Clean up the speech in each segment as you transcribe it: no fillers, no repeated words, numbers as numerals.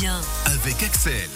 bien. Avec Axel.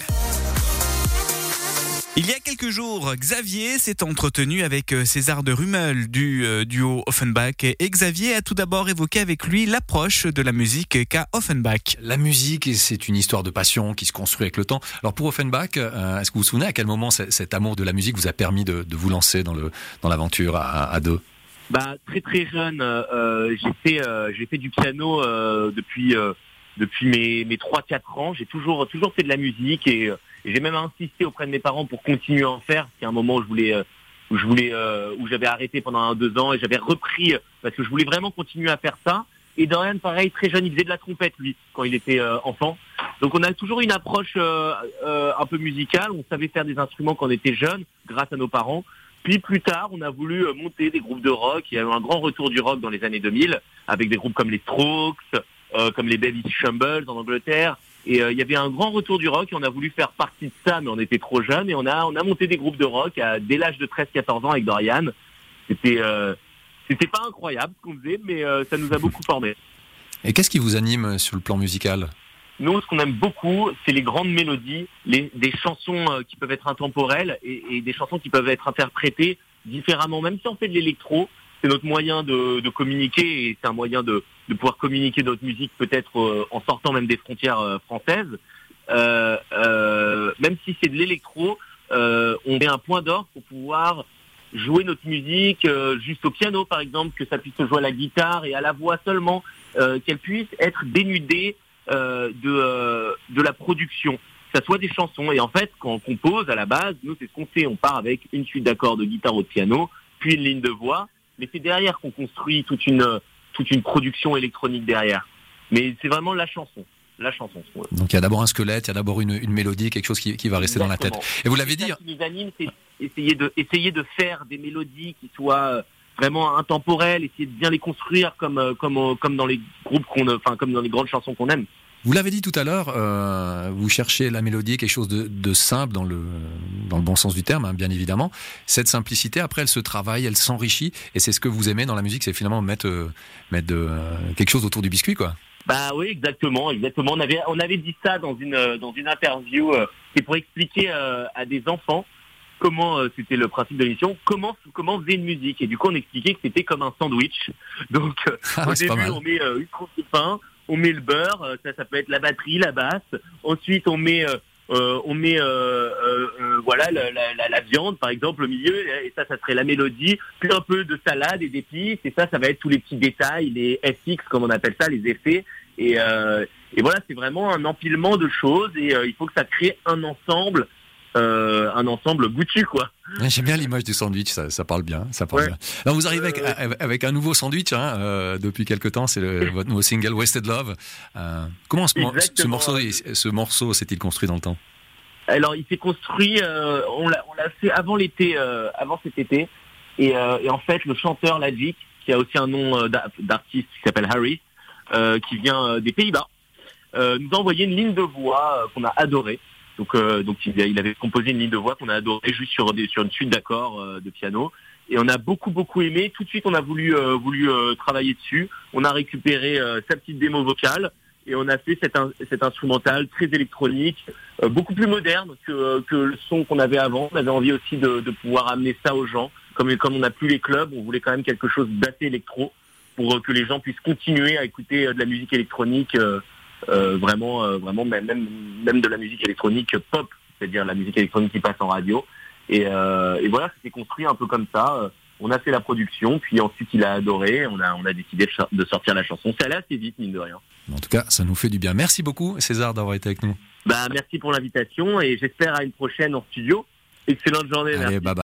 Il y a quelques jours, Xavier s'est entretenu avec César de Rummel du duo Offenbach. Et Xavier a tout d'abord évoqué avec lui l'approche de la musique qu'a Offenbach. La musique, c'est une histoire de passion qui se construit avec le temps. Alors pour Offenbach, est-ce que vous vous souvenez à quel moment cet amour de la musique vous a permis de vous lancer dans l'aventure à deux ? Très très jeune, j'ai fait du piano depuis mes 3-4 ans. J'ai toujours fait de la musique et j'ai même insisté auprès de mes parents pour continuer à en faire. C'est un moment où j'avais arrêté pendant 1-2 ans et j'avais repris parce que je voulais vraiment continuer à faire ça. Et Dorian, pareil, très jeune, il faisait de la trompette lui quand il était enfant. Donc on a toujours une approche un peu musicale. On savait faire des instruments quand on était jeune, grâce à nos parents. Puis plus tard, on a voulu monter des groupes de rock. Il y a eu un grand retour du rock dans les années 2000 avec des groupes comme les Strokes, comme les Baby Shambles en Angleterre. Et il y avait un grand retour du rock et on a voulu faire partie de ça, mais on était trop jeunes et on a monté des groupes de rock dès l'âge de 13-14 ans avec Dorian. C'était pas incroyable ce qu'on faisait, mais ça nous a beaucoup formés. Et qu'est-ce qui vous anime sur le plan musical ? Nous, ce qu'on aime beaucoup, c'est les grandes mélodies, des chansons qui peuvent être intemporelles et des chansons qui peuvent être interprétées différemment. Même si on fait de l'électro, c'est notre moyen de communiquer et c'est un moyen de pouvoir communiquer notre musique peut-être en sortant même des frontières françaises. Même si c'est de l'électro, on met un point d'or pour pouvoir jouer notre musique juste au piano par exemple, que ça puisse se jouer à la guitare et à la voix seulement, qu'elle puisse être dénudée de la production, que ça soit des chansons. Et en fait, quand on compose à la base, nous c'est ce qu'on fait, on part avec une suite d'accords de guitare ou de piano, puis une ligne de voix, mais c'est derrière qu'on construit toute une production électronique derrière. Mais c'est vraiment la chanson. Donc il y a d'abord un squelette, il y a d'abord une mélodie, quelque chose qui va rester Exactement. dans la tête. Et vous l'avez dit. Ce qui nous anime, c'est essayer de faire des mélodies qui soient vraiment intemporelles, essayer de bien les construire comme dans les groupes comme dans les grandes chansons qu'on aime. Vous l'avez dit tout à l'heure, vous cherchez la mélodie, quelque chose de simple dans le bon sens du terme, hein, bien évidemment. Cette simplicité, après, elle se travaille, elle s'enrichit, et c'est ce que vous aimez dans la musique, c'est finalement mettre quelque chose autour du biscuit, quoi. Oui, exactement. On avait dit ça dans une interview, c'est pour expliquer à des enfants comment c'était le principe de l'émission, comment faisait une musique. Et du coup, on expliquait que c'était comme un sandwich. Donc, au début, on met une tranche de pain, on met le beurre, ça peut être la batterie, la basse. Ensuite, on met la viande, par exemple, au milieu, et ça serait la mélodie. Puis un peu de salade et d'épices, et ça va être tous les petits détails, les FX, comme on appelle ça, les effets. Et voilà, c'est vraiment un empilement de choses, et il faut que ça crée un ensemble goûtu, quoi. J'aime bien l'image du sandwich, ça parle bien, bien. Alors vous arrivez avec un nouveau sandwich depuis quelque temps, c'est votre nouveau single Wasted Love. Comment ce morceau s'est-il construit dans le temps ? Alors il s'est construit, on l'a fait avant cet été, et en fait le chanteur Lagic, qui a aussi un nom d'artiste qui s'appelle Harry, qui vient des Pays-Bas, nous a envoyé une ligne de voix qu'on a adorée. Donc il avait composé une ligne de voix qu'on a adorée juste sur une suite d'accords de piano, et on a beaucoup aimé. Tout de suite on a voulu travailler dessus. On a récupéré sa petite démo vocale et on a fait cet instrumental très électronique, beaucoup plus moderne que le son qu'on avait avant. On avait envie aussi de pouvoir amener ça aux gens. Comme on n'a plus les clubs, on voulait quand même quelque chose d'assez électro pour que les gens puissent continuer à écouter de la musique électronique. Vraiment même de la musique électronique pop, c'est-à-dire la musique électronique qui passe en radio, et voilà, c'était construit un peu comme ça. On a fait la production, puis ensuite il a adoré, on a décidé de sortir la chanson. C'est allé assez vite, mine de rien. En tout cas, ça nous fait du bien. Merci beaucoup César d'avoir été avec nous. Merci pour l'invitation, et j'espère à une prochaine en studio. Excellente journée. Allez, merci. Bye bye.